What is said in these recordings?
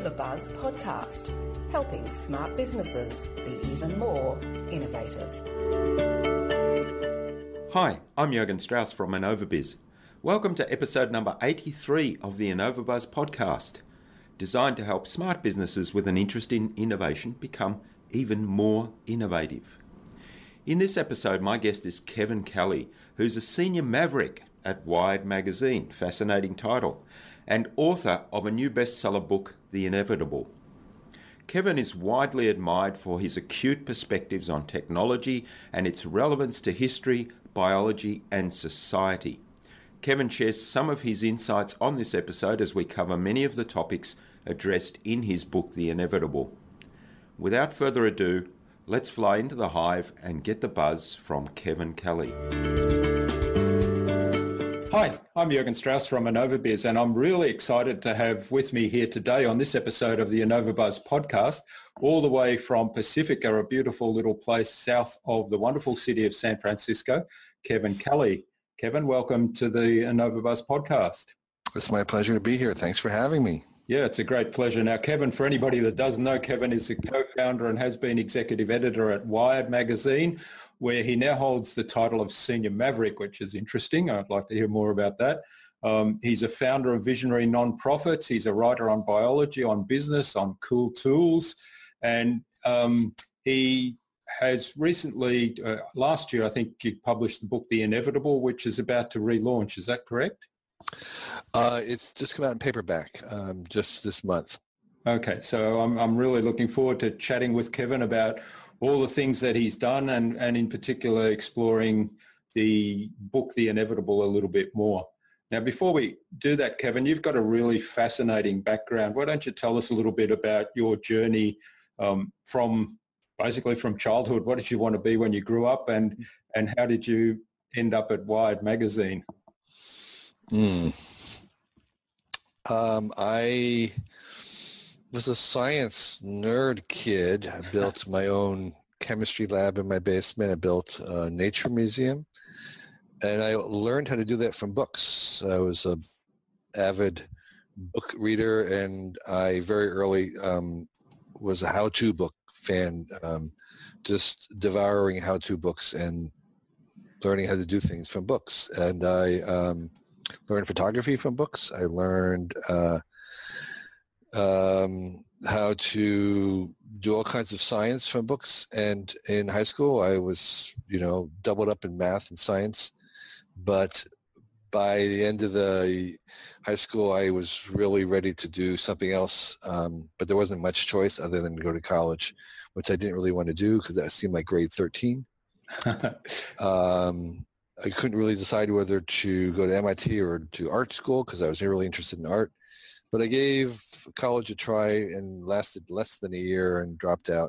InnovaBuzz podcast, helping smart businesses be even more innovative. Hi, I'm Jürgen Strauss from InnovaBiz. Welcome to episode number 83 of the InnovaBuzz podcast, designed to help smart businesses with an interest in innovation become even more innovative. In this episode, my guest is Kevin Kelly, who's a senior maverick at Wired magazine, fascinating title, and author of a new bestseller book, The Inevitable. Kevin is widely admired for his acute perspectives on technology and its relevance to history, biology, and society. Kevin shares some of his insights on this episode as we cover many of the topics addressed in his book, The Inevitable. Without further ado, let's fly into the hive and get the buzz from Kevin Kelly. Hi, I'm Jürgen Strauss from InnovaBiz, and I'm really excited to have with me here today on this episode of the InnovaBuzz podcast, all the way from Pacifica, a beautiful little place south of the wonderful city of San Francisco, Kevin Kelly. Kevin, welcome to the InnovaBuzz podcast. It's my pleasure to be here. Thanks for having me. Yeah, it's a great pleasure. Now, Kevin, for anybody that doesn't know, Kevin is a co-founder and has been executive editor at Wired magazine, where he now holds the title of Senior Maverick, which is interesting. I'd like to hear more about that. He's a founder of visionary nonprofits. He's a writer on biology, on business, on cool tools. And he has recently, last year, I think you published the book, The Inevitable, which is about to relaunch. Is that correct? It's just come out in paperback just this month. Okay, so I'm really looking forward to chatting with Kevin about all the things that he's done and in particular exploring the book, The Inevitable, a little bit more. Now, before we do that, Kevin, you've got a really fascinating background. Why don't you tell us a little bit about your journey from childhood? What did you want to be when you grew up, and how did you end up at Wired magazine? I was a science nerd kid. I built my own chemistry lab in my basement. I built a nature museum, and I learned how to do that from books. I was an avid book reader, and I very early was a how-to book fan, just devouring how-to books and learning how to do things from books. And I learned photography from books. I learned how to do all kinds of science from books. And in high school, I was, doubled up in math and science. But by the end of the high school, I was really ready to do something else. But there wasn't much choice other than to go to college, which I didn't really want to do because that seemed like grade 13. I couldn't really decide whether to go to MIT or to art school because I was really interested in art. But I gave college a try and lasted less than a year and dropped out.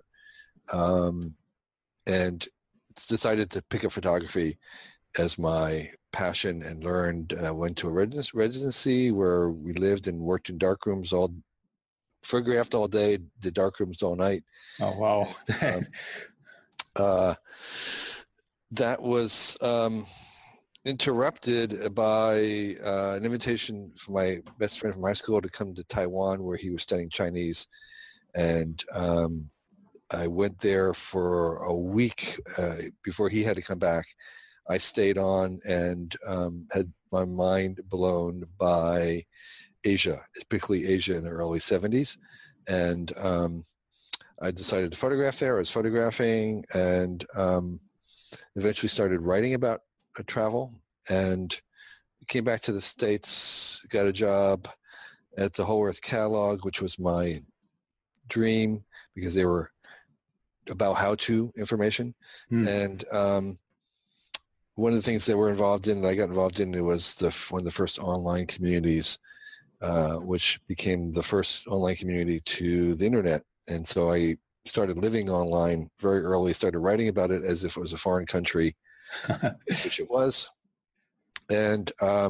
And decided to pick up photography as my passion and went to a residency where we lived and worked in darkrooms photographed all day, did darkrooms all night. Oh, wow. That was interrupted by an invitation from my best friend from high school to come to Taiwan, where he was studying Chinese. And I went there for a week before he had to come back. I stayed on and had my mind blown by Asia, particularly Asia in the early 70s. And I decided to photograph there. I was photographing and eventually started writing about travel, and came back to the States, got a job at the Whole Earth Catalog, which was my dream because they were about how-to information. And one of the things that I got involved in, it was one of the first online communities, which became the first online community to the internet. And so I started living online very early, started writing about it as if it was a foreign country, which it was. And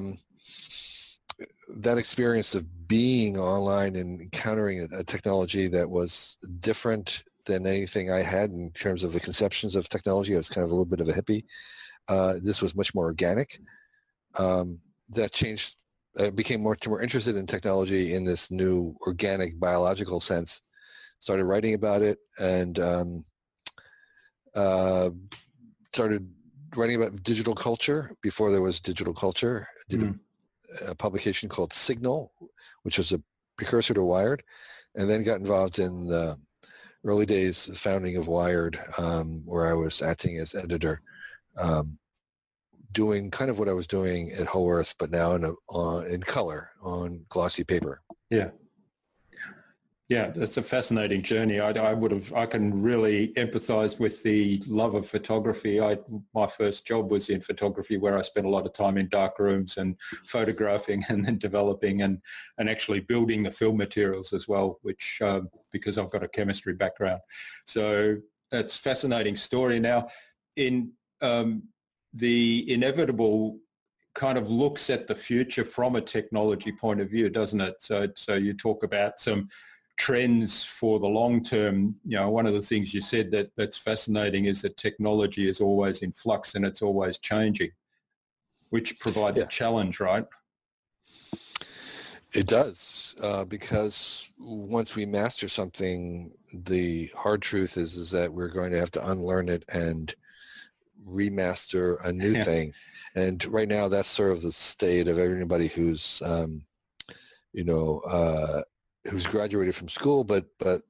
that experience of being online and encountering a technology that was different than anything I had in terms of the conceptions of technology, I was kind of a little bit of a hippie. This was much more organic. That changed I became more interested in technology in this new organic biological sense. Started writing about it, and started writing about digital culture before there was digital culture. Did a publication called Signal, which was a precursor to Wired, and then got involved in the early days founding of Wired, where I was acting as editor, doing kind of what I was doing at Whole Earth, but now in color on glossy paper. Yeah. Yeah, it's a fascinating journey. I can really empathize with the love of photography. My first job was in photography, where I spent a lot of time in dark rooms and photographing and then developing and actually building the film materials as well, which because I've got a chemistry background. So that's a fascinating story. Now, in the Inevitable kind of looks at the future from a technology point of view, doesn't it? So you talk about some trends for the long term. One of the things you said that's fascinating is that technology is always in flux and it's always changing, which provides a challenge, right? It does, because once we master something, the hard truth is that we're going to have to unlearn it and remaster a new thing. And right now, that's sort of the state of everybody who's who's graduated from school, but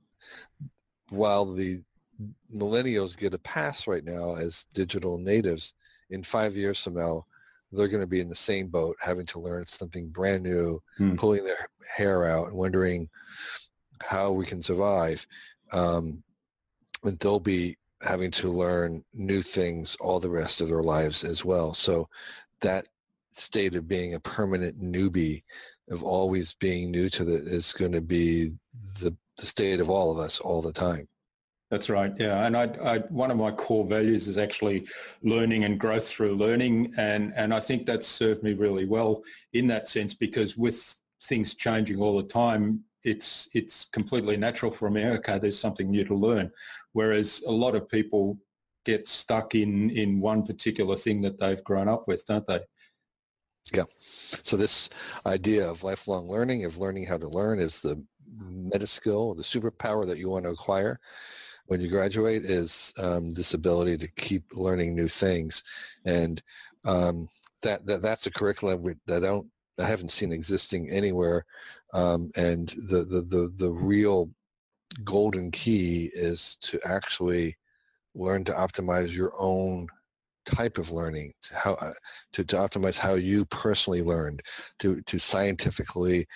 while the millennials get a pass right now as digital natives, in 5 years from now, they're going to be in the same boat, having to learn something brand new, pulling their hair out and wondering how we can survive. And they'll be having to learn new things all the rest of their lives as well. So that state of being a permanent newbie, of always being new to is going to be the state of all of us all the time. That's right. Yeah. And I one of my core values is actually learning and growth through learning. And I think that's served me really well in that sense, because with things changing all the time, it's completely natural for me. Okay, there's something new to learn. Whereas a lot of people get stuck in one particular thing that they've grown up with, don't they? Yeah. So this idea of lifelong learning, of learning how to learn, is the meta skill, the superpower that you want to acquire when you graduate, is this ability to keep learning new things. And that's a curriculum that I haven't seen existing anywhere. And the real golden key is to actually learn to optimize your own type of learning, to optimize how you personally learned, to scientifically,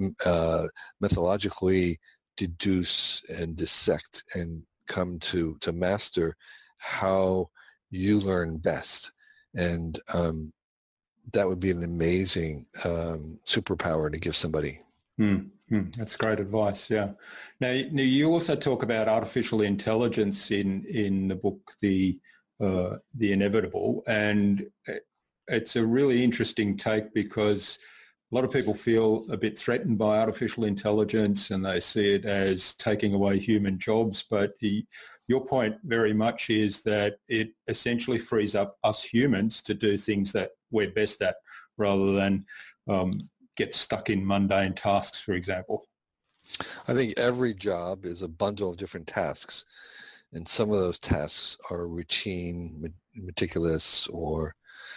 methodologically deduce and dissect and come to master how you learn best. And that would be an amazing superpower to give somebody. That's great advice. Yeah. Now you also talk about artificial intelligence in the book, The Inevitable, and it's a really interesting take, because a lot of people feel a bit threatened by artificial intelligence and they see it as taking away human jobs. But your point very much is that it essentially frees up us humans to do things that we're best at, rather than get stuck in mundane tasks, for example. I think every job is a bundle of different tasks. And some of those tasks are routine, meticulous, or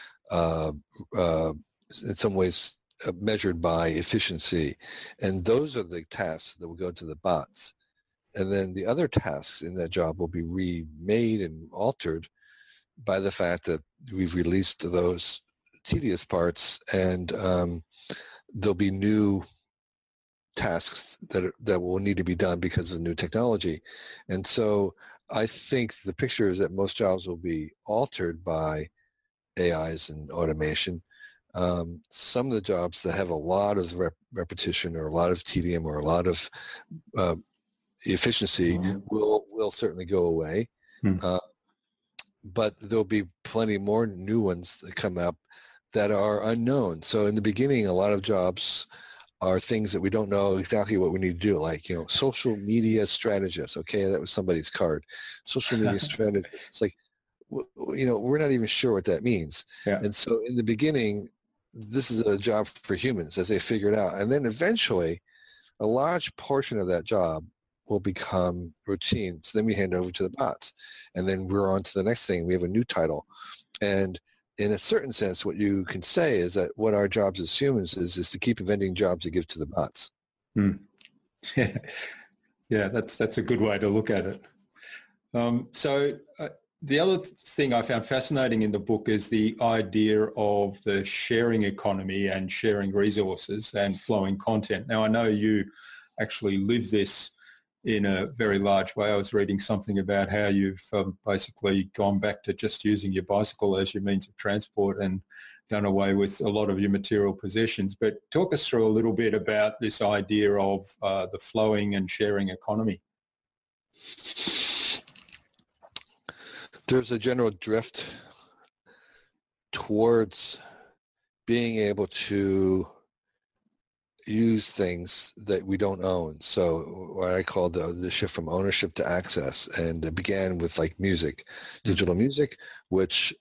in some ways measured by efficiency. And those are the tasks that will go to the bots. And then the other tasks in that job will be remade and altered by the fact that we've released those tedious parts, and there'll be new tasks that will need to be done because of the new technology. And so I think the picture is that most jobs will be altered by AIs and automation. Some of the jobs that have a lot of repetition or a lot of tedium or a lot of efficiency will certainly go away. But there'll be plenty more new ones that come up that are unknown. So in the beginning, a lot of jobs are things that we don't know exactly what we need to do, like, social media strategist. Okay, that was somebody's card. Social media strategist. It's like, we're not even sure what that means. Yeah. And so in the beginning, this is a job for humans as they figure it out. And then eventually a large portion of that job will become routine. So then we hand over to the bots. And then we're on to the next thing. We have a new title. And in a certain sense, what you can say is that what our jobs as humans is to keep inventing jobs to give to the bots. Yeah, that's a good way to look at it. The other thing I found fascinating in the book is the idea of the sharing economy and sharing resources and flowing content. Now, I know you actually live this in a very large way. I was reading something about how you've basically gone back to just using your bicycle as your means of transport and done away with a lot of your material possessions. But talk us through a little bit about this idea of the flowing and sharing economy. There's a general drift towards being able to use things that we don't own. So what I call the shift from ownership to access, and it began with like music, digital music, which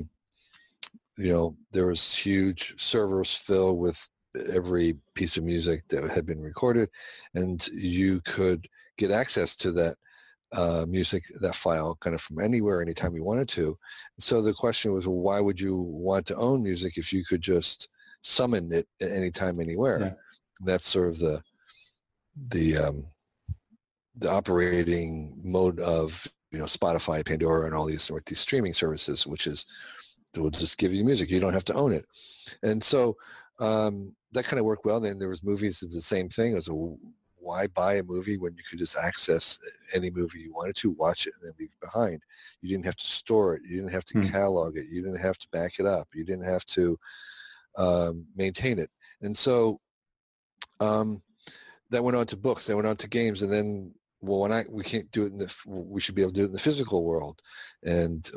there was huge servers filled with every piece of music that had been recorded, and you could get access to that music, that file, kind of from anywhere, anytime you wanted to. So the question was, well, why would you want to own music if you could just summon it at any time, anywhere? Yeah. That's sort of the operating mode of Spotify, Pandora, and all these streaming services, which is they will just give you music. You don't have to own it. And so that kind of worked well. Then there was movies that did the same thing. It was why buy a movie when you could just access any movie you wanted to, watch it, and then leave it behind? You didn't have to store it. You didn't have to catalog it. You didn't have to back it up. You didn't have to maintain it. And so that went on to books. That went on to games. And then, well, we can't do it we should be able to do it in the physical world. And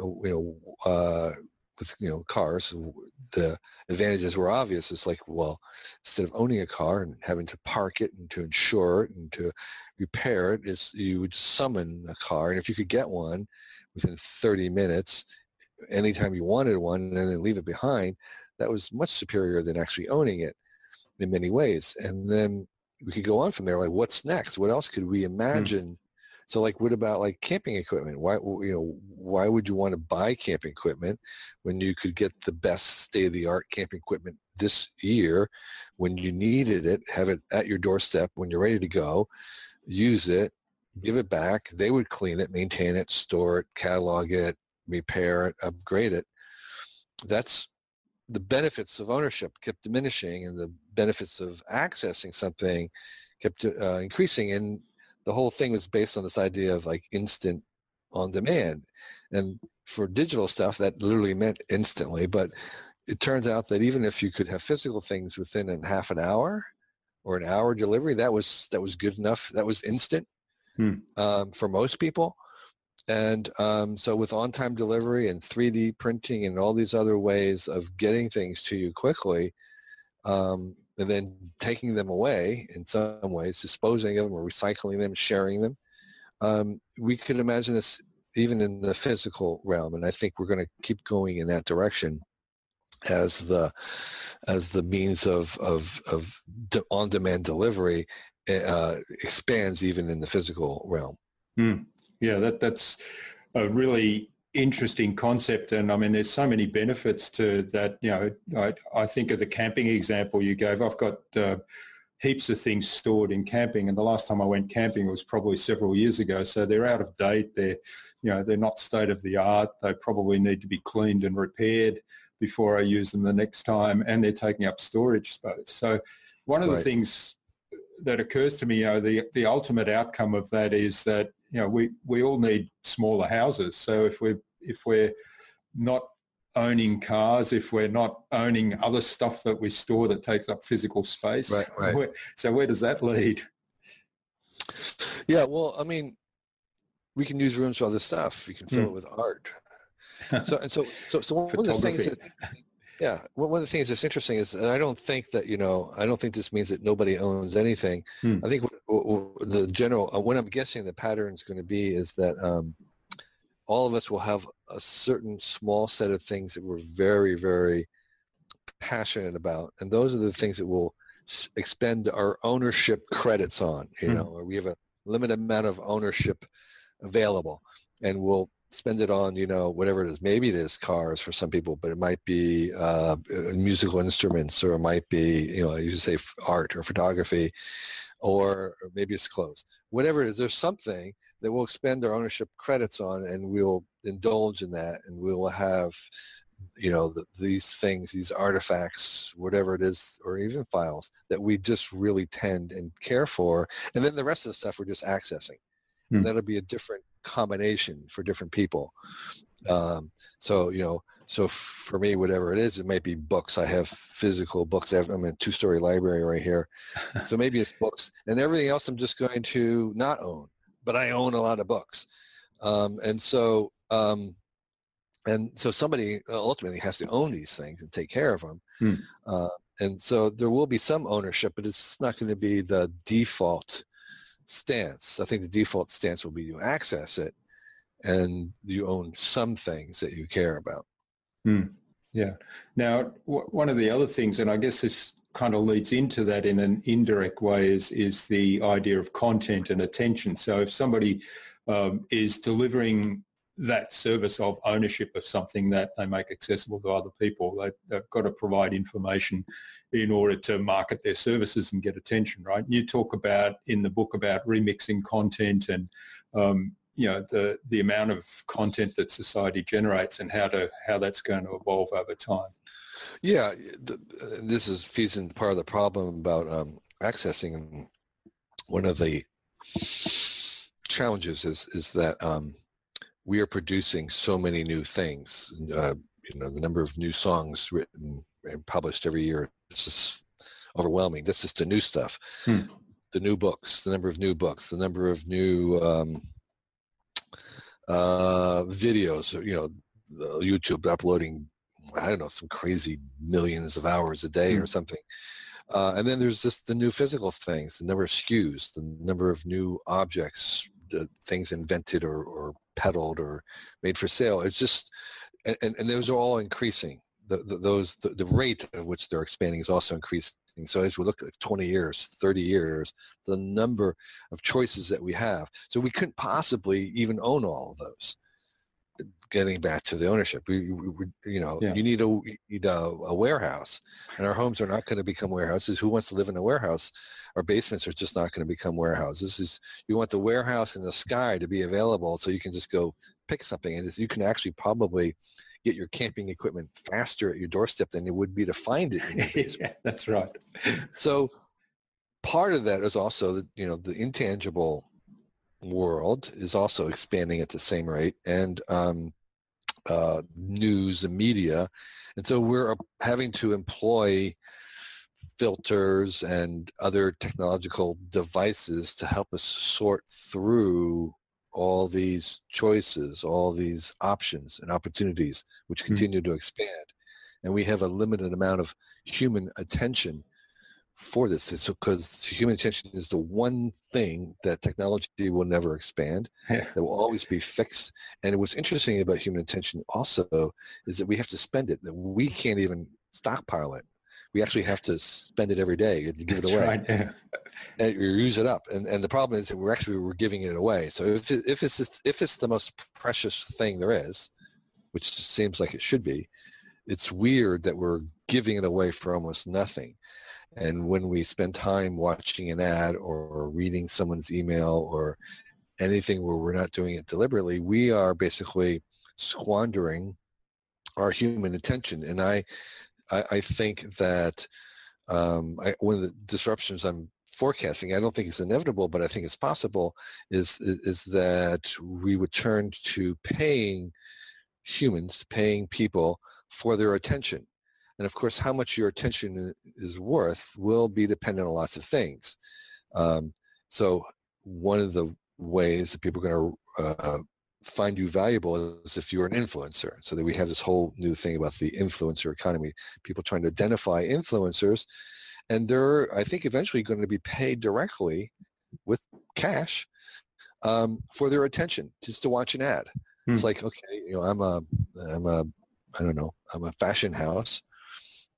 with cars, the advantages were obvious. It's like, well, instead of owning a car and having to park it and to insure it and to repair it, you would summon a car, and if you could get one within 30 minutes, anytime you wanted one, and then leave it behind, that was much superior than actually owning it in many ways. And then we could go on from there. Like, what's next? What else could we imagine? So, like, what about like camping equipment? Why would you want to buy camping equipment when you could get the best state-of-the-art camping equipment this year when you needed it, have it at your doorstep when you're ready to go, use it, give it back. They would clean it, maintain it, store it, catalog it, repair it, upgrade it. That's the benefits of ownership kept diminishing, and the benefits of accessing something kept increasing. And the whole thing was based on this idea of like instant on demand. And for digital stuff, that literally meant instantly. But it turns out that even if you could have physical things within a half an hour or an hour delivery, that was good enough. That was instant for most people. And so with on-time delivery and 3D printing and all these other ways of getting things to you quickly, and then taking them away in some ways, disposing of them or recycling them, sharing them. We could imagine this even in the physical realm, and I think we're going to keep going in that direction as the means of on-demand delivery expands even in the physical realm. Yeah, that's a really interesting concept, and I mean there's so many benefits to that. I think of the camping example you gave. I've got heaps of things stored in camping, and the last time I went camping was probably several years ago, so they're out of date. They're not state of the art. They probably need to be cleaned and repaired before I use them the next time, and they're taking up storage space. So one of the things that occurs to me, the ultimate outcome of that is that we all need smaller houses. So if we're not owning cars, if we're not owning other stuff that we store that takes up physical space, so where does that lead? Yeah, well, I mean, we can use rooms for other stuff. You can fill it with art. So one of the things that, one of the things that's interesting is, and I don't think this means that nobody owns anything. I think the general, what I'm guessing the pattern is going to be is that all of us will have a certain small set of things that we're very, very passionate about, and those are the things that we'll expend our ownership credits on, or we have a limited amount of ownership available, and we'll spend it on, whatever it is. Maybe it is cars for some people, but it might be musical instruments, or it might be, you say art or photography, or maybe it's clothes. Whatever it is, there's something that we'll expend our ownership credits on, and we'll indulge in that, and we will have, these things, these artifacts, whatever it is, or even files that we just really tend and care for. And then the rest of the stuff we're just accessing. And that'll be a different combination for different people. So for me, whatever it is, it might be books. I have physical books. I'm in a 2-story library right here. So maybe it's books, and everything else I'm just going to not own, but I own a lot of books. And so somebody ultimately has to own these things and take care of them. And so there will be some ownership, but it's not going to be the default stance. I think the default stance will be you access it and you own some things that you care about. Yeah. Now, one of the other things, and I guess this kind of leads into that in an indirect way, is the idea of content and attention. So if somebody is delivering that service of ownership of something that they make accessible to other people, they've got to provide information in order to market their services and get attention, right? And you talk about in the book about remixing content and the amount of content that society generates and how that's going to evolve over time. Yeah, this feeds into part of the problem about accessing. One of the challenges is that we are producing so many new things. The number of new songs written and published every year is just overwhelming. That's just the new stuff. The new books, the number of new books, the number of new videos, YouTube uploading, I don't know, some crazy millions of hours a day or something. And then there's just the new physical things, the number of SKUs, the number of new objects, the things invented or peddled or made for sale. It's just, and those are all increasing. The rate at which they're expanding is also increasing. So as we look at 20 years, 30 years, the number of choices that we have. So we couldn't possibly even own all of those. Getting back to the ownership, you need a warehouse, and our homes are not going to become warehouses. Who wants to live in a warehouse? Our basements are just not going to become warehouses. You want the warehouse in the sky to be available, so you can just go pick something, and you can actually probably get your camping equipment faster at your doorstep than it would be to find it in your basement. Yeah, that's right. So part of that is also that, the intangible world is also expanding at the same rate, and news and media. And so we're having to employ filters and other technological devices to help us sort through all these choices, all these options and opportunities, which continue to expand. And we have a limited amount of human attention for this. It's because human attention is the one thing that technology will never expand. That will always be fixed. And what's interesting about human attention also is that we have to spend it. That we can't even stockpile it. We actually have to spend it every day to give it away. Right, yeah. And you use it up. And the problem is that we're giving it away. So if it's the most precious thing there is, which seems like it should be, it's weird that we're giving it away for almost nothing. And when we spend time watching an ad or reading someone's email or anything where we're not doing it deliberately, we are basically squandering our human attention. And I think that one of the disruptions I'm forecasting, I don't think it's inevitable, but I think it's possible, is that we would turn to paying people for their attention. And of course, how much your attention is worth will be dependent on lots of things. So one of the ways that people are going to find you valuable is if you're an influencer. So that we have this whole new thing about the influencer economy, people trying to identify influencers. And they're, I think, eventually going to be paid directly with cash for their attention, just to watch an ad. It's like, okay, I'm a fashion house,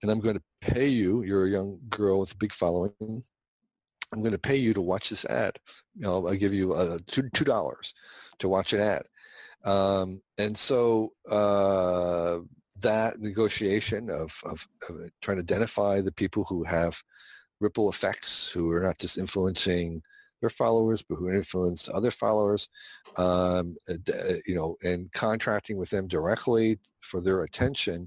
and I'm going to pay you. You're a young girl with a big following. I'm going to pay you to watch this ad. I'll give you $2 to watch an ad. And so that negotiation of trying to identify the people who have ripple effects, who are not just influencing their followers, but who influence other followers, and contracting with them directly for their attention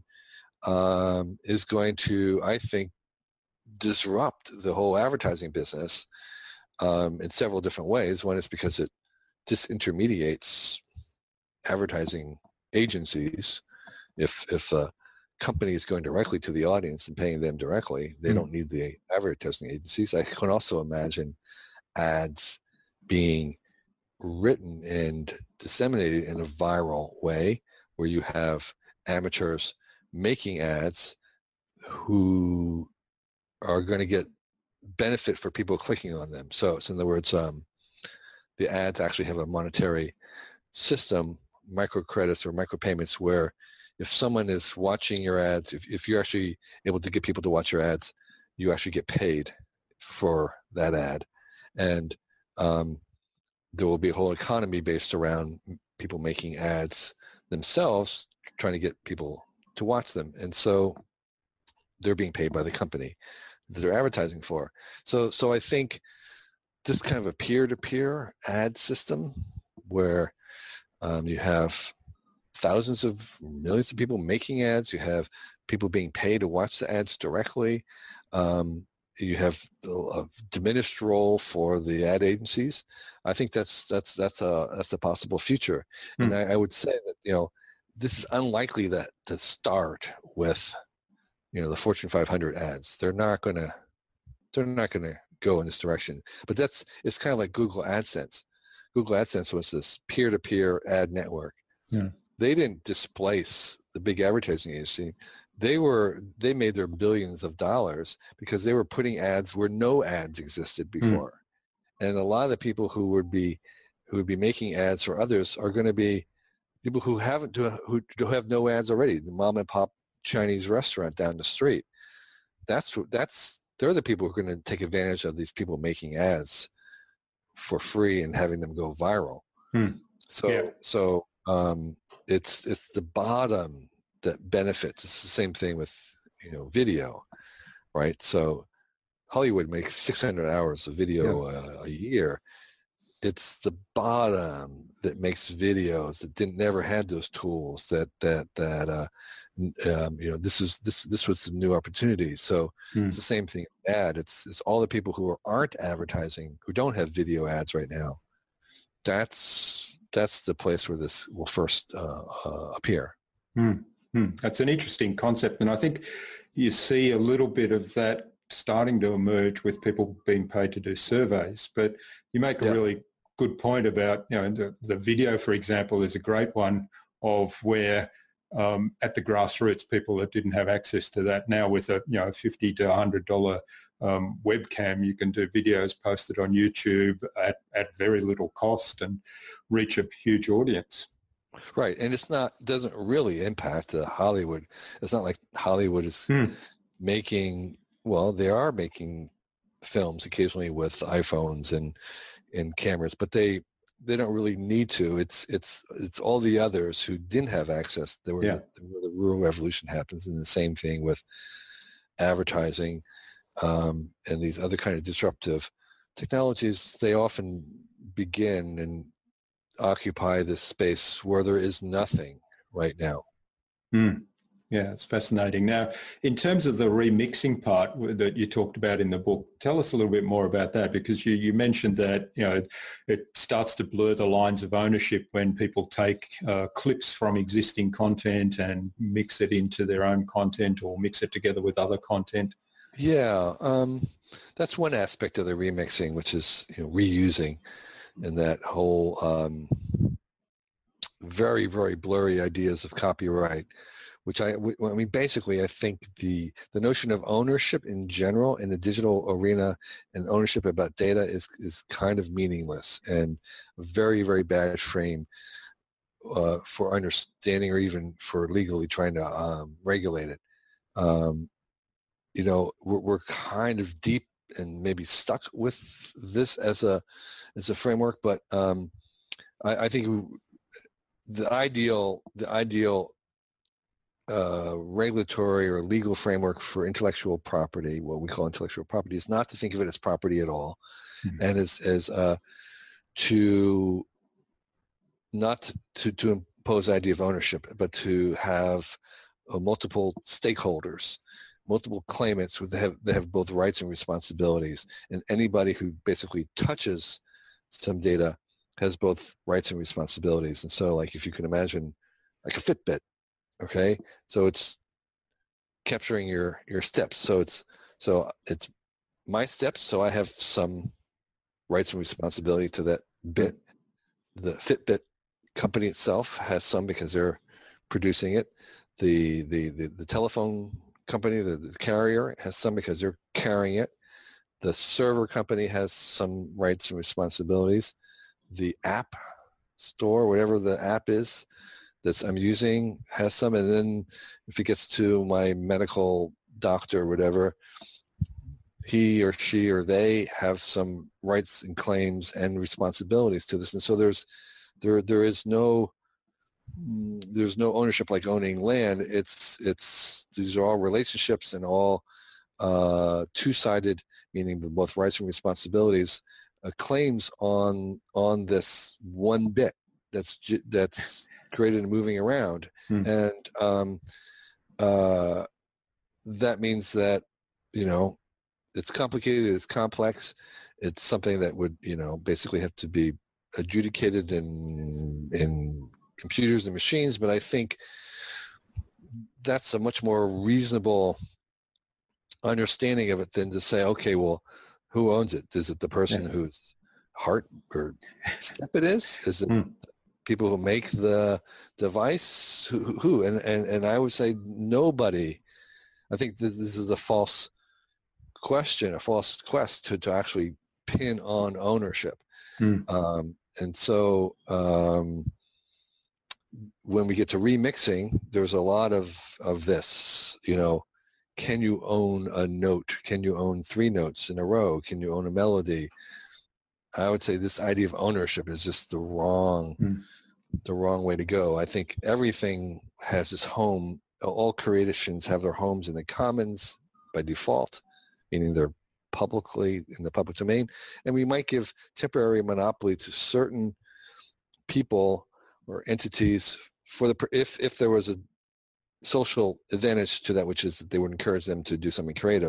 is going to, I think, disrupt the whole advertising business in several different ways. One is because it disintermediates advertising agencies. If a company is going directly to the audience and paying them directly, they don't need the advertising agencies. I can also imagine ads being written and disseminated in a viral way where you have amateurs making ads who are going to get benefit for people clicking on them. So in other words, the ads actually have a monetary system, microcredits or micropayments, where if someone is watching your ads, if you're actually able to get people to watch your ads, you actually get paid for that ad. And there will be a whole economy based around people making ads themselves, trying to get people to watch them. And so they're being paid by the company that they're advertising for. So I think this kind of a peer-to-peer ad system where you have thousands of millions of people making ads, you have people being paid to watch the ads directly, you have a diminished role for the ad agencies. I think that's a possible future. And I would say that this is unlikely to start with the Fortune 500 ads. They're not going to go in this direction. But it's kind of like Google AdSense. Google AdSense was this peer-to-peer ad network. Yeah. They didn't displace the big advertising agency. They made their billions of dollars because they were putting ads where no ads existed before. And a lot of the people who would be making ads for others are going to be people who have no ads already. The mom and pop Chinese restaurant down the street. They're the people who are going to take advantage of these people making ads for free and having them go viral. So it's the bottom that benefits. It's the same thing with video, right? So Hollywood makes 600 hours of video a year. It's the bottom that makes videos that never had those tools. This was a new opportunity. So it's the same thing. Ad. It's all the people who aren't advertising, who don't have video ads right now. That's the place where this will first appear. That's an interesting concept, and I think you see a little bit of that starting to emerge with people being paid to do surveys. But you make a really good point about the video, for example, is a great one of where at the grassroots, people that didn't have access to that now with a $50 to $100 webcam, you can do videos posted on YouTube at very little cost and reach a huge audience. Right, and doesn't really impact Hollywood. It's not like Hollywood is making. Well, they are making films occasionally with iPhones and cameras, but they don't really need to. It's all the others who didn't have access. Where the rural revolution happens, and the same thing with advertising and these other kind of disruptive technologies. They often begin and occupy this space where there is nothing right now. Yeah, it's fascinating. Now, in terms of the remixing part that you talked about in the book, tell us a little bit more about that, because you mentioned that it starts to blur the lines of ownership when people take clips from existing content and mix it into their own content or mix it together with other content. Yeah, that's one aspect of the remixing, which is reusing, and that whole very, very blurry ideas of copyright. Which basically, I think the notion of ownership in general in the digital arena and ownership about data is kind of meaningless and a very, very bad frame for understanding or even for legally trying to regulate it. we're kind of deep and maybe stuck with this as a framework, but I think the ideal regulatory or legal framework for intellectual property, what we call intellectual property, is not to think of it as property at all, and as to not to impose the idea of ownership, but to have multiple stakeholders, multiple claimants they have both rights and responsibilities, and anybody who basically touches some data has both rights and responsibilities. And so, like, if you can imagine like a Fitbit, okay, so it's capturing your steps, so it's my steps, so I have some rights and responsibility to that bit. The Fitbit company itself has some because they're producing it. The telephone company, the carrier, has some because they're carrying it. The server company has some rights and responsibilities. The app store, whatever the app is that I'm using, has some. And then if it gets to my medical doctor or whatever, he or she or they have some rights and claims and responsibilities to this. And so there's no ownership like owning land. These are all relationships and all two-sided, meaning both rights and responsibilities, claims on this one bit that's created and moving around. And that means that, it's complicated, it's complex, it's something that would, basically have to be adjudicated in computers and machines. But I think that's a much more reasonable understanding of it than to say, okay, well, who owns it? Is it the person whose heart or step it is? Is it people who make the device? Who? And I would say nobody. I think this is a false question, a false quest to actually pin on ownership. And so when we get to remixing, there's a lot of this, can you own a note? Can you own 3 notes in a row? Can you own a melody? I would say this idea of ownership is just the wrong way to go. I think everything has its home. All creations have their homes in the commons by default, meaning they're publicly in the public domain. And we might give temporary monopoly to certain people or entities if there was a social advantage to that, which is that they would encourage them to do something creative.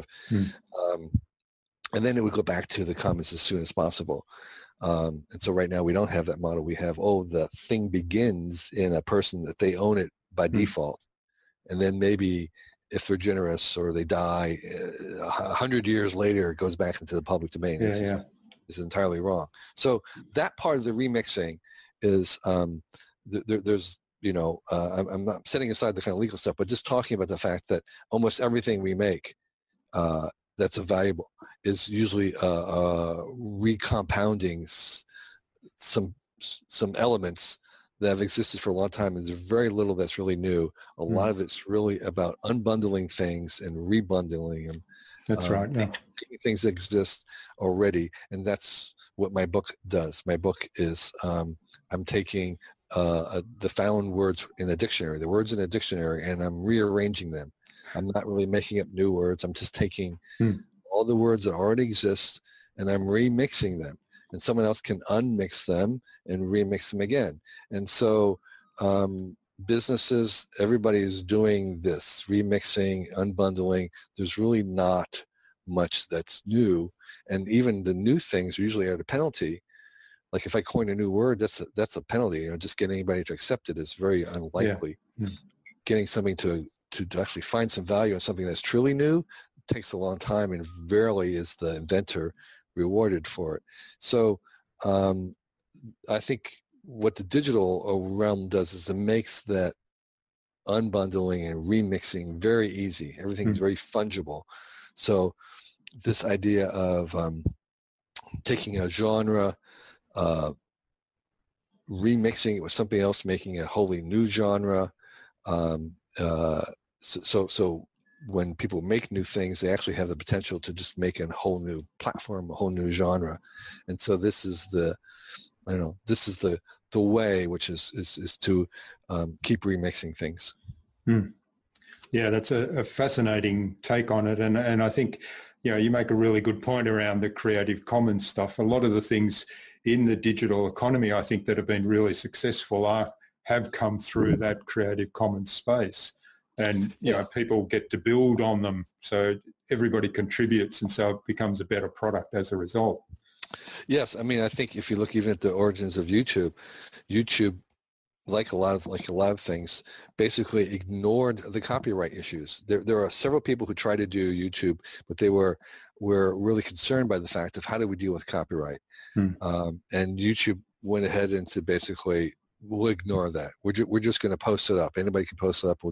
And then it would go back to the commons as soon as possible. And so right now we don't have that model. We have, the thing begins in a person that they own it by default. And then maybe if they're generous or they die 100 years later, it goes back into the public domain. This is entirely wrong. So that part of the remixing is there's, I'm not setting aside the kind of legal stuff, but just talking about the fact that almost everything we make that's valuable is usually recompounding some elements that have existed for a long time, and there's very little that's really new. A lot of it's really about unbundling things and rebundling them. That's right. Yeah. Things that exist already, and that's what my book does. My book is I'm taking the found words in a dictionary, the words in a dictionary, and I'm rearranging them. I'm not really making up new words. I'm just taking all the words that already exist, and I'm remixing them. And someone else can unmix them and remix them again. And so businesses, everybody is doing this, remixing, unbundling. There's really not much that's new. And even the new things usually are at a penalty. Like if I coin a new word, that's a penalty. Just getting anybody to accept it is very unlikely. Getting something to actually find some value in something that's truly new takes a long time, and rarely is the inventor rewarded for it. So I think what the digital realm does is it makes that unbundling and remixing very easy. Everything's very fungible. So this idea of taking a genre, remixing it with something else, making a wholly new genre. So when people make new things, they actually have the potential to just make a whole new platform, a whole new genre. And so this is the way, which is to keep remixing things. Yeah, that's a fascinating take on it. And I think, you make a really good point around the Creative Commons stuff. A lot of the things in the digital economy, I think, that have been really successful have come through that Creative Commons space. And, people get to build on them. So everybody contributes, and so it becomes a better product as a result. Yes. I mean, I think if you look even at the origins of YouTube, like a lot of things, basically ignored the copyright issues. There are several people who try to do YouTube, but they were really concerned by the fact of how do we deal with copyright. And YouTube went ahead and said, basically, we'll ignore that. We're just going to post it up. Anybody can post it up.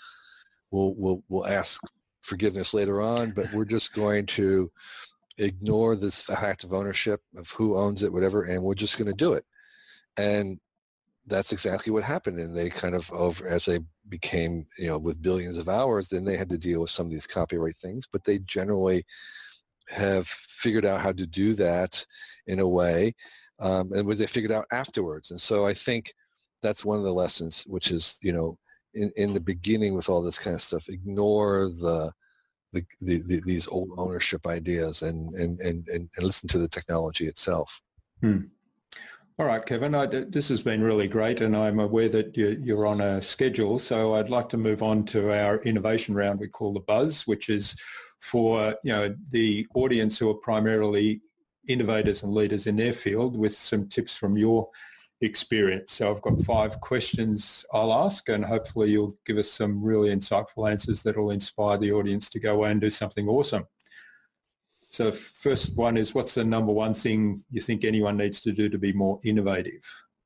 We'll ask forgiveness later on, but we're just going to ignore this fact of ownership of who owns it, whatever, and we're just going to do it. And that's exactly what happened. And they kind of, as they became, with billions of hours, then they had to deal with some of these copyright things, but they generally have figured out how to do that in a way, and what they figured out afterwards. And so I think that's one of the lessons, which is, in the beginning with all this kind of stuff, ignore these old ownership ideas and listen to the technology itself. All right, Kevin, this has been really great, and I'm aware that you're on a schedule, so I'd like to move on to our innovation round we call the Buzz, which is for the audience who are primarily innovators and leaders in their field, with some tips from your experience. So I've got 5 questions I'll ask, and hopefully you'll give us some really insightful answers that will inspire the audience to go away and do something awesome. So first one is, what's the number one thing you think anyone needs to do to be more innovative?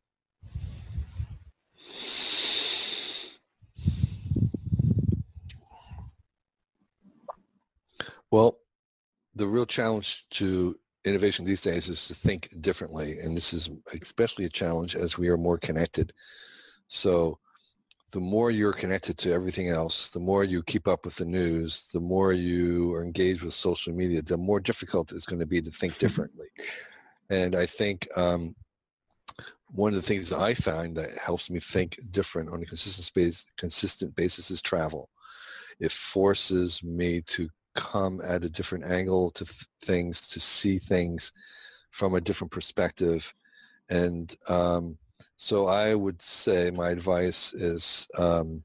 Well, the real challenge to innovation these days is to think differently. And this is especially a challenge as we are more connected. So the more you're connected to everything else, the more you keep up with the news, the more you are engaged with social media, the more difficult it's going to be to think differently. And I think one of the things that I find that helps me think different on a consistent basis is travel. It forces me to come at a different angle to things, to see things from a different perspective. And so I would say my advice is go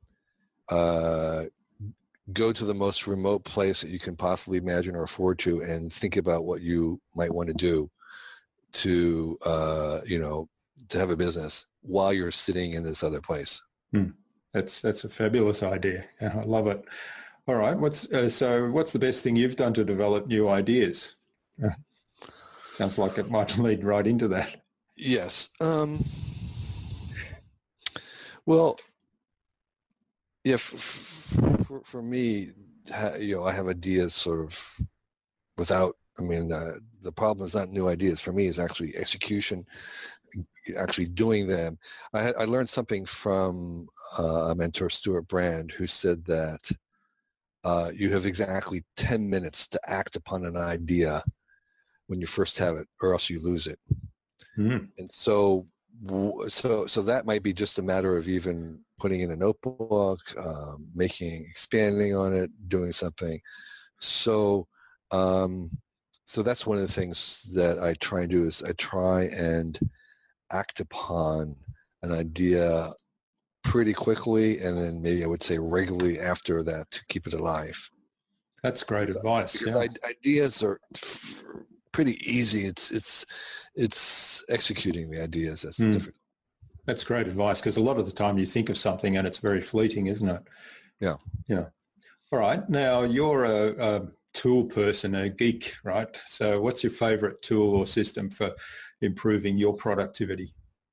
to the most remote place that you can possibly imagine or afford to, and think about what you might want to do to to have a business while you're sitting in this other place. That's a fabulous idea. Yeah, I love it. All right. What's the best thing you've done to develop new ideas? Sounds like it might lead right into that. Yes. Well, yeah, for me, I have ideas sort of without, the problem is not new ideas. For me, is actually execution, actually doing them. I learned something from a mentor, Stuart Brand, who said that you have exactly 10 minutes to act upon an idea when you first have it, or else you lose it. And so that might be just a matter of even putting in a notebook, expanding on it, doing something. So that's one of the things that I try and do, is I try and act upon an idea pretty quickly, and then maybe I would say regularly after that to keep it alive. That's great advice. Because ideas are pretty easy. It's executing the ideas that's difficult. That's great advice, because a lot of the time you think of something and it's very fleeting, isn't it? Yeah. Yeah. All right. Now you're a tool person, a geek, right? So what's your favorite tool or system for improving your productivity?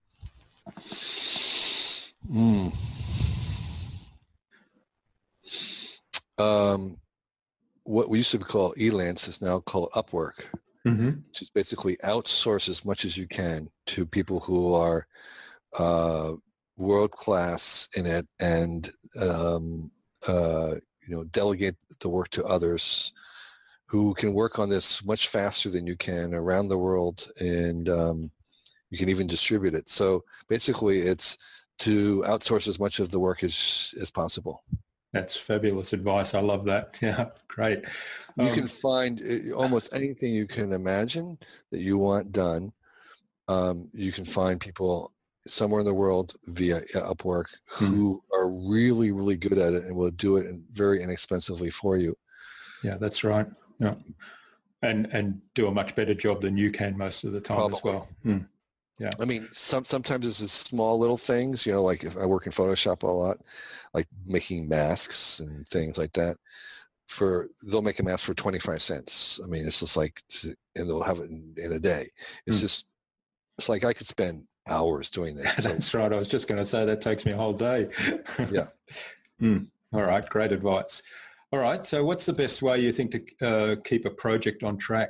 What we used to call Elance is now called Upwork, which is basically outsource as much as you can to people who are world-class in it, and delegate the work to others who can work on this much faster than you can around the world, and you can even distribute it. So basically it's to outsource as much of the work as possible. That's fabulous advice. I love that. Yeah, great. You can find almost anything you can imagine that you want done. You can find people somewhere in the world via Upwork who are really, really good at it and will do it very inexpensively for you. Yeah, that's right. Yeah, and do a much better job than you can most of the time. Probably. As well. Yeah. I mean, sometimes it's just small little things, like if I work in Photoshop a lot, like making masks and things like that. They'll make a mask for 25 cents. I mean, it's just like, and they'll have it in a day. It's like I could spend hours doing that. So. That's right. I was just going to say that takes me a whole day. Yeah. All right. Great advice. All right. So what's the best way you think to keep a project on track?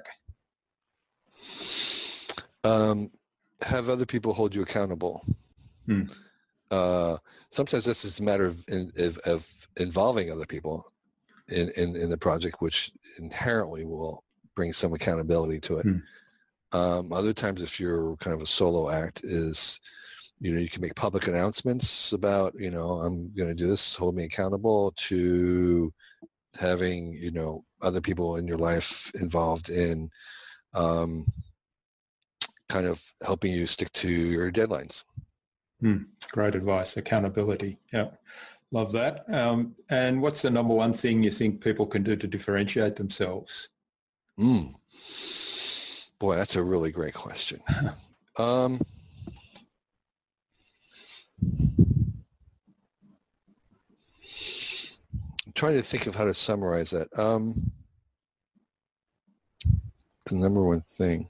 Have other people hold you accountable. Sometimes this is a matter of involving other people in the project, which inherently will bring some accountability to it. Other times, if you're kind of a solo act, is you can make public announcements about I'm going to do this, hold me accountable, to having other people in your life involved in kind of helping you stick to your deadlines. Great advice. Accountability. Yeah. Love that. And what's the number one thing you think people can do to differentiate themselves? Boy, that's a really great question. I'm trying to think of how to summarize that. The number one thing.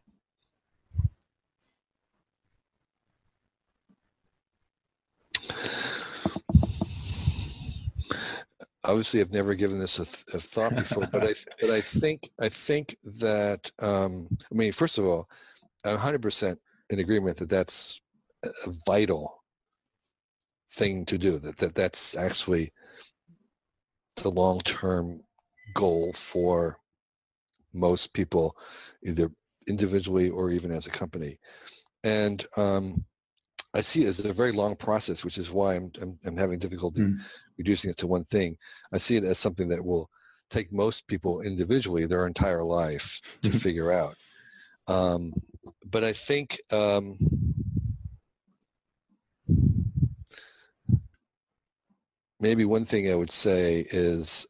Obviously, I've never given this a thought before, but I think that first of all, I'm 100% in agreement that that's a vital thing to do. That's actually the long-term goal for most people, either individually or even as a company, and I see it as a very long process, which is why I'm having difficulty reducing it to one thing. I see it as something that will take most people individually their entire life to figure out. But I think maybe one thing I would say is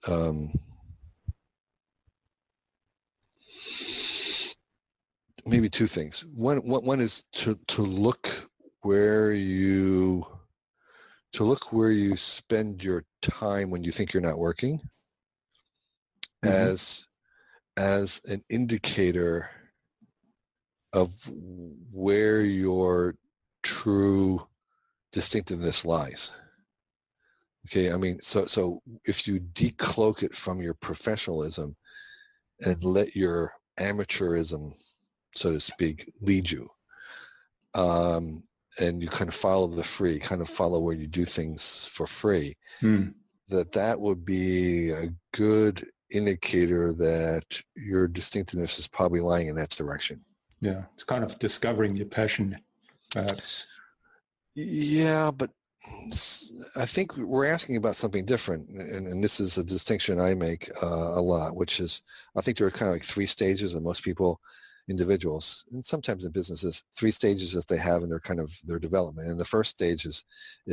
maybe two things. One is to look where you spend your time when you think you're not working as an indicator of where your true distinctiveness lies. Okay, I mean, so if you decloak it from your professionalism and let your amateurism, so to speak, lead you, and you kind of follow the free, kind of follow where you do things for free, that would be a good indicator that your distinctiveness is probably lying in that direction. Yeah, it's kind of discovering your passion, perhaps. Yeah, but I think we're asking about something different, and this is a distinction I make a lot, which is I think there are kind of like three stages of most people, individuals, and sometimes in businesses, three stages that they have in their development. And the first stage is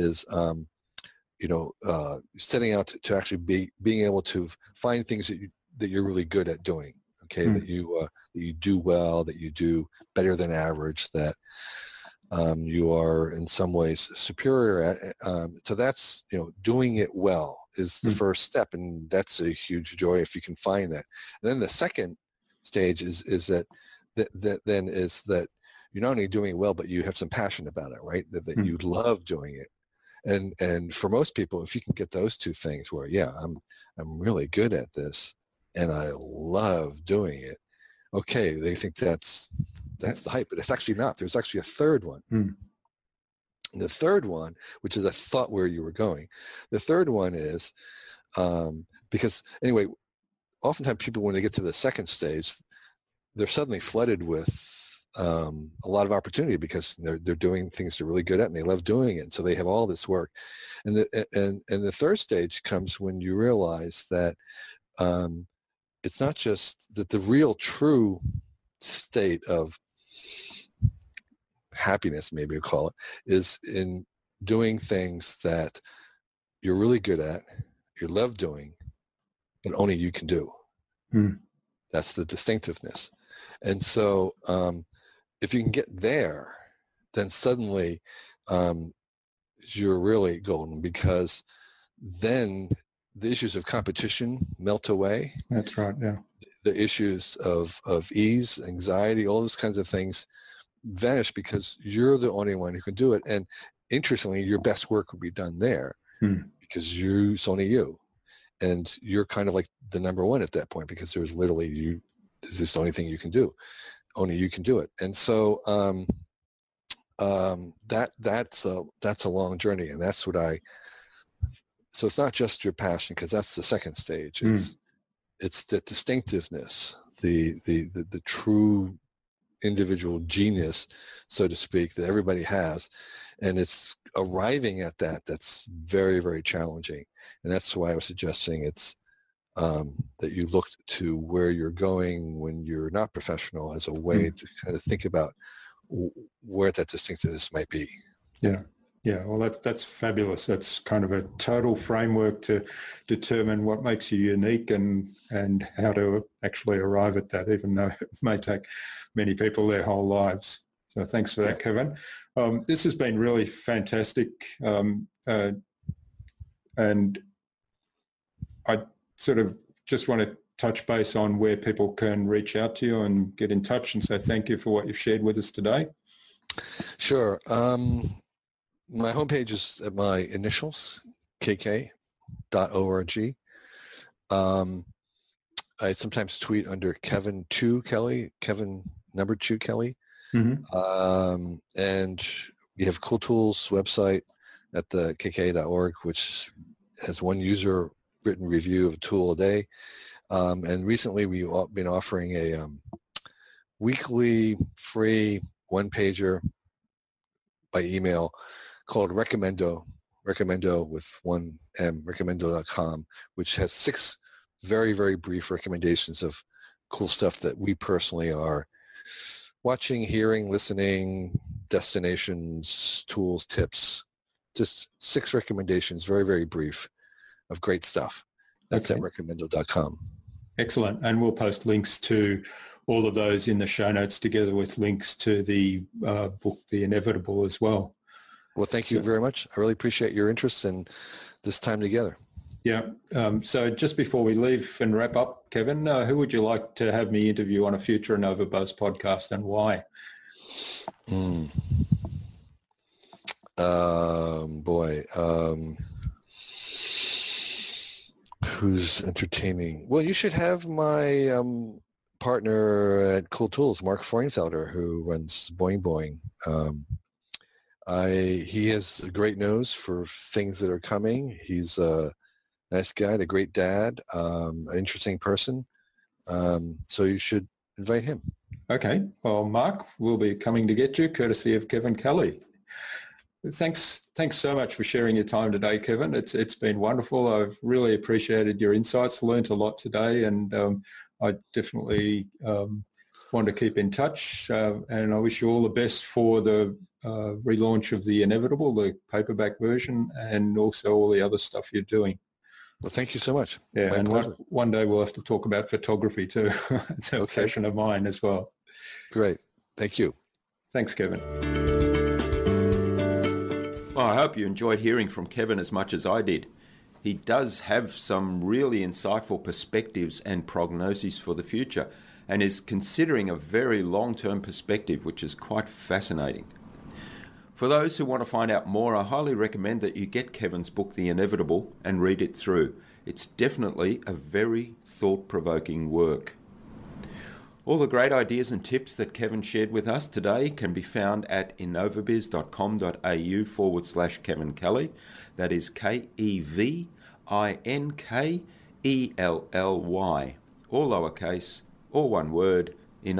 setting out to actually being able to find things that you're really good at doing. Okay, that you do well, that you do better than average, that you are in some ways superior at. So that's doing it well is the first step, and that's a huge joy if you can find that. And then the second stage is that you're not only doing it well, but you have some passion about it, right? That you love doing it. And for most people, if you can get those two things where, yeah, I'm really good at this and I love doing it. Okay. They think that's the hype, but it's actually not. There's actually a third one. And the third one, which is I thought where you were going. The third one is because anyway, oftentimes people, when they get to the second stage, they're suddenly flooded with a lot of opportunity because they're doing things they're really good at and they love doing it. So they have all this work. And the third stage comes when you realize that it's not just that the real true state of happiness, maybe you call it, is in doing things that you're really good at, you love doing, but only you can do. That's the distinctiveness. And so if you can get there, then suddenly you're really golden, because then the issues of competition melt away. That's right, yeah. The issues of ease, anxiety, all those kinds of things vanish because you're the only one who can do it. And interestingly, your best work will be done there because it's only you. And you're kind of like the number one at that point, because there's literally you. This is the only thing you can do. Only you can do it. And so that's a long journey, and that's what so it's not just your passion, because that's the second stage. It's the distinctiveness, the true individual genius, so to speak, that everybody has, and it's arriving at that's very, very challenging. And that's why I was suggesting it's that you look to where you're going when you're not professional as a way to kind of think about where that distinctiveness might be. Yeah, well, that's fabulous. That's kind of a total framework to determine what makes you unique and how to actually arrive at that, even though it may take many people their whole lives. So thanks for that, Kevin. This has been really fantastic, and I sort of just want to touch base on where people can reach out to you and get in touch, and say thank you for what you've shared with us today. Sure. My homepage is at my initials, kk.org. I sometimes tweet under Kevin 2 Kelly, Kevin number 2 Kelly. And we have Cool Tools website at the kk.org, which has one user written review of a tool a day. And recently we've been offering a weekly free one-pager by email called Recommendo with one M, recommendo.com, which has 6 very, very brief recommendations of cool stuff that we personally are watching, hearing, listening, destinations, tools, tips, just 6 recommendations, very, very brief, of great stuff. That's at recommendo.com. Excellent. And we'll post links to all of those in the show notes, together with links to the book, The Inevitable, as well. Well, thank you very much. I really appreciate your interest in this time together. Yeah. So just before we leave and wrap up, Kevin, who would you like to have me interview on a future InnovaBuzz podcast, and why? Who's entertaining? Well, you should have my partner at Cool Tools, Mark Freundfelder, who runs Boing Boing. He has a great nose for things that are coming. He's a nice guy, a great dad, an interesting person. So you should invite him. Okay. Well, Mark, we'll be coming to get you, courtesy of Kevin Kelly. Thanks so much for sharing your time today, Kevin. It's been wonderful. I've really appreciated your insights, learned a lot today, and I definitely want to keep in touch. And I wish you all the best for the relaunch of The Inevitable, the paperback version, and also all the other stuff you're doing. Well, thank you so much. Yeah, my and one day we'll have to talk about photography too. It's a passion of mine as well. Great. Thank you. Thanks, Kevin. Well, I hope you enjoyed hearing from Kevin as much as I did. He does have some really insightful perspectives and prognoses for the future, and is considering a very long-term perspective, which is quite fascinating. For those who want to find out more, I highly recommend that you get Kevin's book, The Inevitable, and read it through. It's definitely a very thought-provoking work. All the great ideas and tips that Kevin shared with us today can be found at innovabiz.com.au/Kevin Kelly. That is KEVINK ELLY, all lowercase, all one word,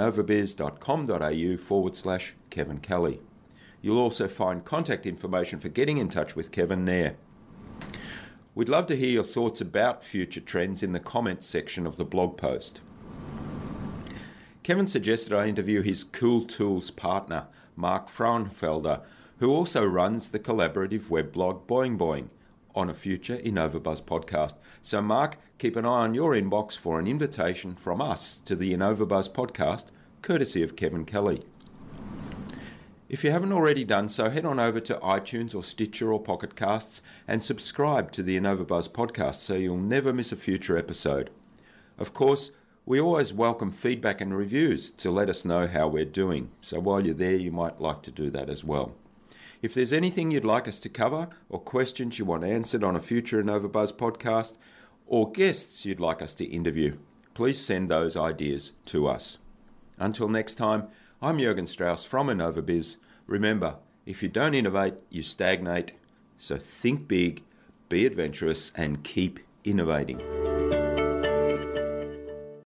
innovabiz.com.au/Kevin Kelly. You'll also find contact information for getting in touch with Kevin there. We'd love to hear your thoughts about future trends in the comments section of the blog post. Kevin suggested I interview his Cool Tools partner, Mark Frauenfelder, who also runs the collaborative weblog Boing Boing, on a future InnovaBuzz podcast. So Mark, keep an eye on your inbox for an invitation from us to the InnovaBuzz podcast, courtesy of Kevin Kelly. If you haven't already done so, head on over to iTunes or Stitcher or Pocket Casts and subscribe to the InnovaBuzz podcast so you'll never miss a future episode. Of course, we always welcome feedback and reviews to let us know how we're doing, so while you're there you might like to do that as well. If there's anything you'd like us to cover or questions you want answered on a future InnovaBuzz podcast or guests you'd like us to interview, please send those ideas to us. Until next time, I'm Jürgen Strauss from InnovaBiz. Remember, if you don't innovate, you stagnate. So think big, be adventurous, and keep innovating.